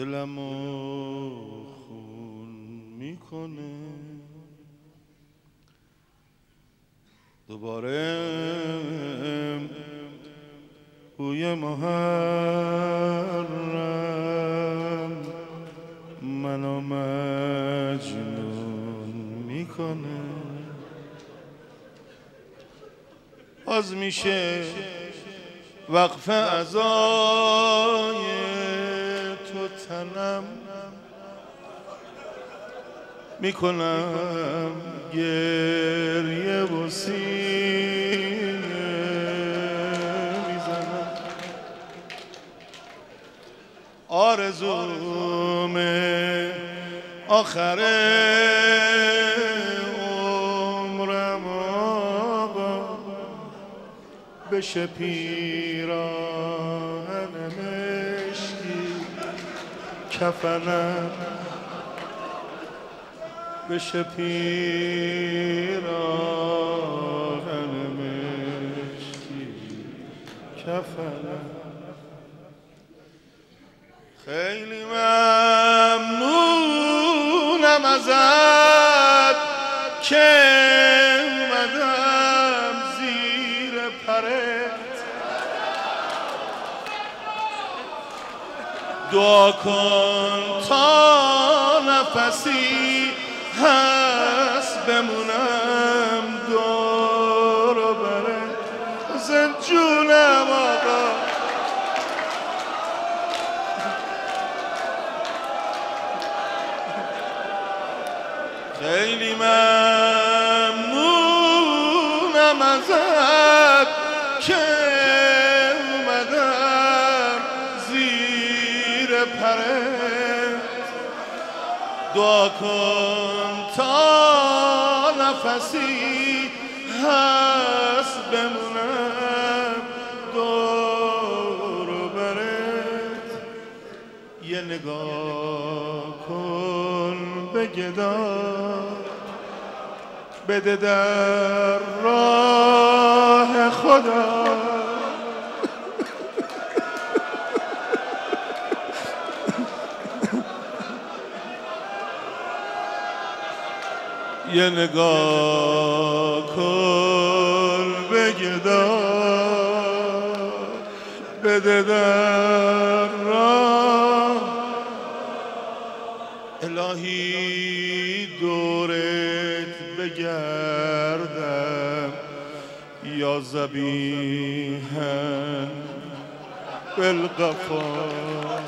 دلمو خون میکنه. دوباره بوی محرم منو مجنون میکنه. باز میشه وقف عزای تو تنم، میکنم گریه و سینه میزنم. آرزوم آخر عمرم آقا بشه پیراهن مشکی کفنم، بشه پیراهن مشکی کفنم. خیلی ممنونم ازت که اومدم زیر پرت. دعا کن تا نفسی هست بمونم دور و برت. حسین جونم آقا، خیلی ممنونم ازت که اومدم زیر پرت. دعا کن تا نفسی هست بمونم دور و برت. یه نگاه کن به گدا بده در راه خدا. یه نگاه کن به گدا بده در راه. الهی دورت بگردم یا ذبیحاً بالغفار.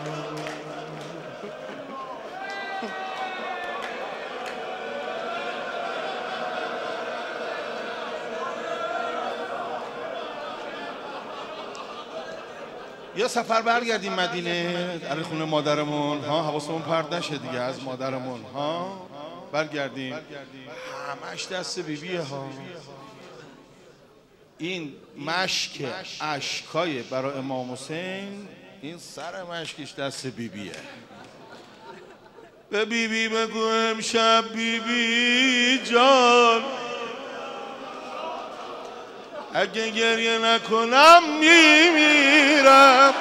یا سفر برگردیم مدینه در خونه مادرمون ها، حواسمون پرت نشه دیگه از مادرمون ها. برگردیم همش دست بیبیه ها. این مشک اشکای برای امام حسین، این سر مشکش دست بیبیه. به بیبی بگو امشب بیبی جان اگه گریه نکنم میمیرم.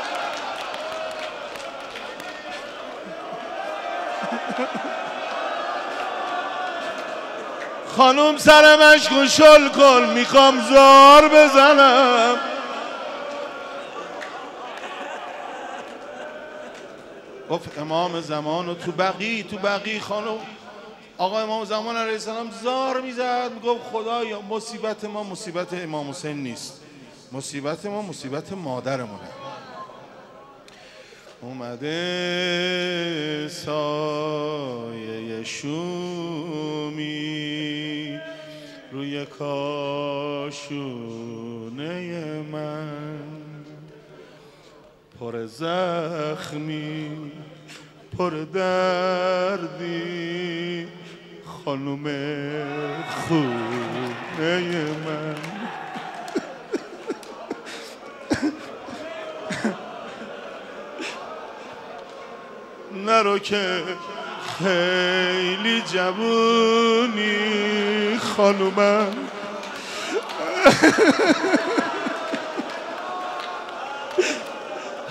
خانوم سر مشکو شل کن میخوام زار بزنم. گفت امام زمان و تو بقی خانوم آقا امام زمان علیه السلام زار میزد، میگفت خدایا مصیبت ما مصیبت امام حسین نیست، مصیبت ما مصیبت مادرمونه. اومده سایه شومی روی کاشونه من، پر زخمی پر دردی خانوم خونه من. نرو که خیلی جوونی خانومم،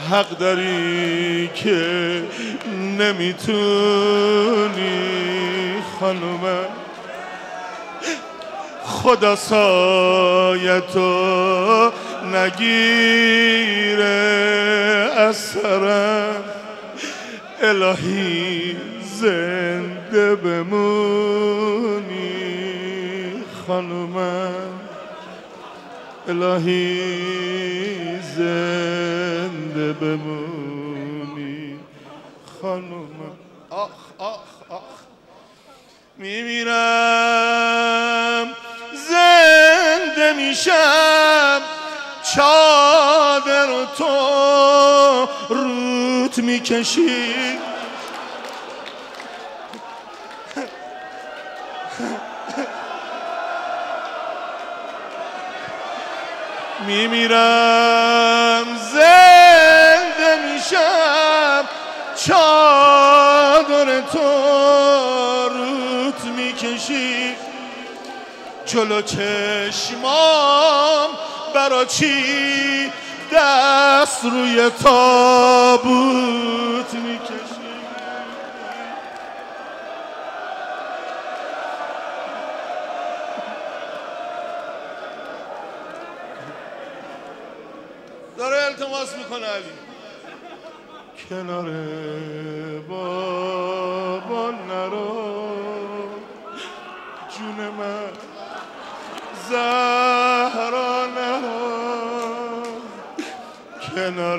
حق داری که نمیتونی خانومم، خدا سایتو نگیره از سرم، الهی زنده بمونی خانومم، الهی زنده بمونی خانومم. آخ آخ آخ میمیرم زنده میشم، چادر تو روت میکشی، میمیرم زنده میشم، چادر تو روت میکشی، جلو چشمام برا چی دست روی تابوت میکشی. داره التماس میکنه علی کنار بابا نرو، جون من زهرا نرو، کنار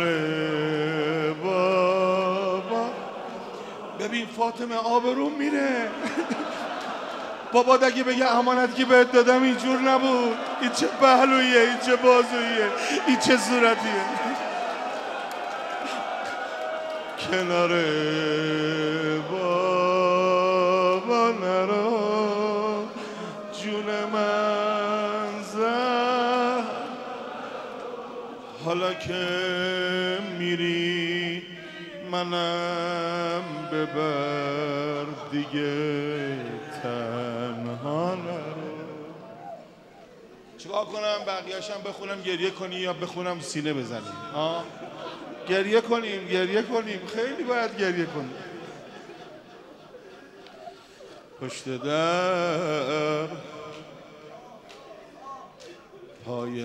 بابا. ببین فاطمه آبروم میره. بابا اگه بگه امانت که بهت دادم اینجور نبود، این چه پهلویه، این چه بازویه، این چه صورتیه. کنار بابا نرو، جون من زهر، حالا که میری منم ببر دیگه تنها نرو. چیکار کنم بقیه‌شم بخونم گریه کنی یا بخونم سینه بزنیم؟ گریه کنیم، گریه کنیم، خیلی باید گریه کنیم. پشت در پای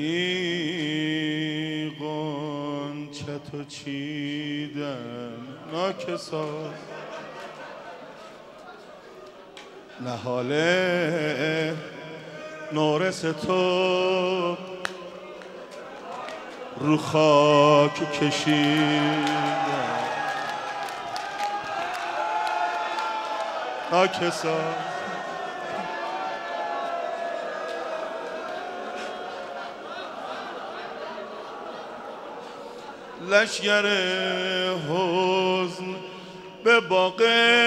علی غنچه چیدم ناکسان، نهاله نورس تو رو خاک کشیدم ناکسان، لشگر حزن به باغ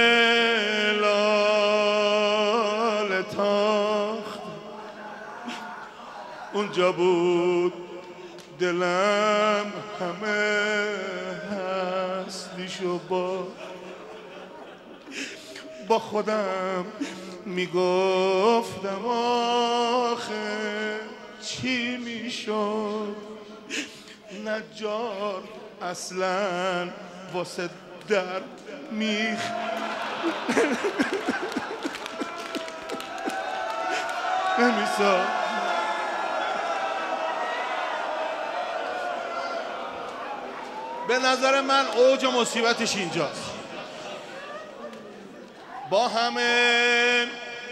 لاله تاخت، اونجا بود دلم همه هستیشو با خودم میگفتم آخه چی میشد، نجار اصلا واسه درد نمیسا. به نظر من اوج مصیبتش اینجاست. با همه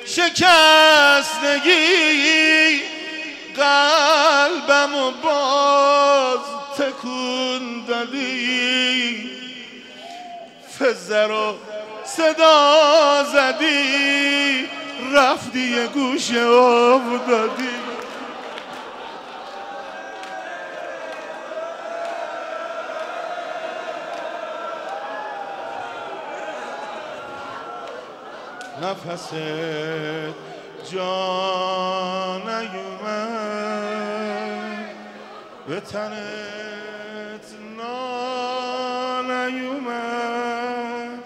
شکستگی قلبم و باز تکون دادی، فزه رو صدا زدی، رفتی یه گوشه آب دادی. نفس جان نیومد به تنت نیومد،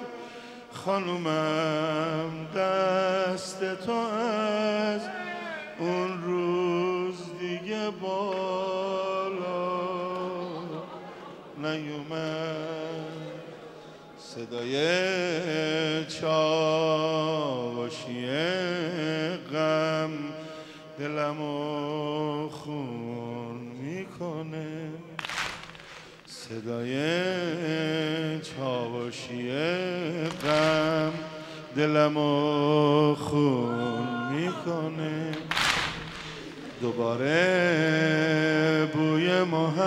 خانومم دست تو از اون روز دیگه بالا نیومد صدای چاوشی غم دلمو خون میکنه صدای چاوشی غم دلمو خون میکنه دوباره بوی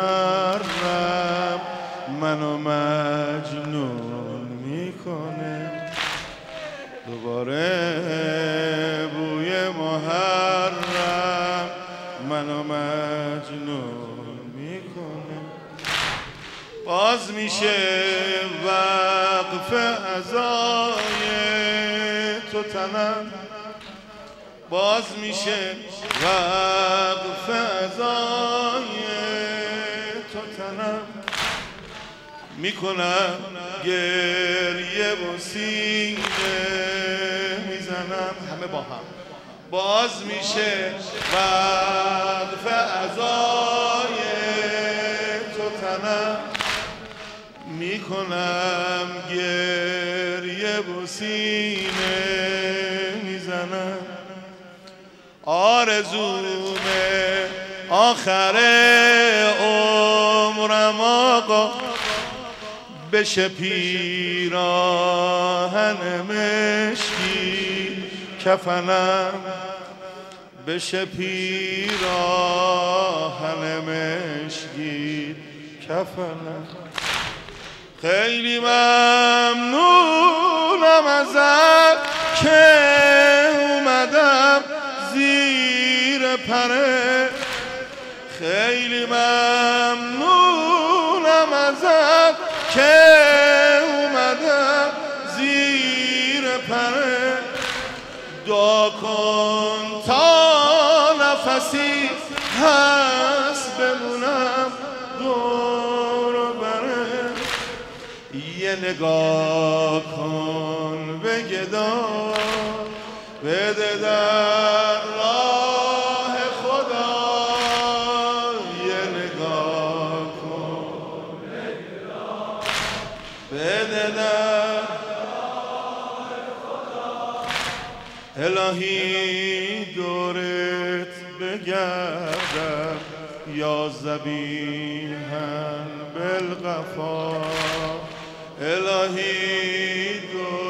محرم منو مجنون میکنه دوباره بوی محرم منو مجنون میکنه باز میشه وقف عزای تو تنم باز میشه وقف عزای تو تنم میکنم گریه و سینه میزنم همه با هم باز میشه وقف عزای تو تنم میکنم گریه و سینه میزنم آرزومه آخر عمرم آقا بشه پیراهن مشکی کفنم بشه پیراهن مشکی کفنم خیلی ممنونم ازت که اومدم زیر پره خیلی ممنونم ازت که اومدم زیر پره دعا کن تا نفسی هست بمونم دور و بره یه نگاه کن به گدا بده در راه خدا یه نگاه کن بده در راه خدا الهی دورت بگردم یا ذبیحاً بالغفا الهی دورت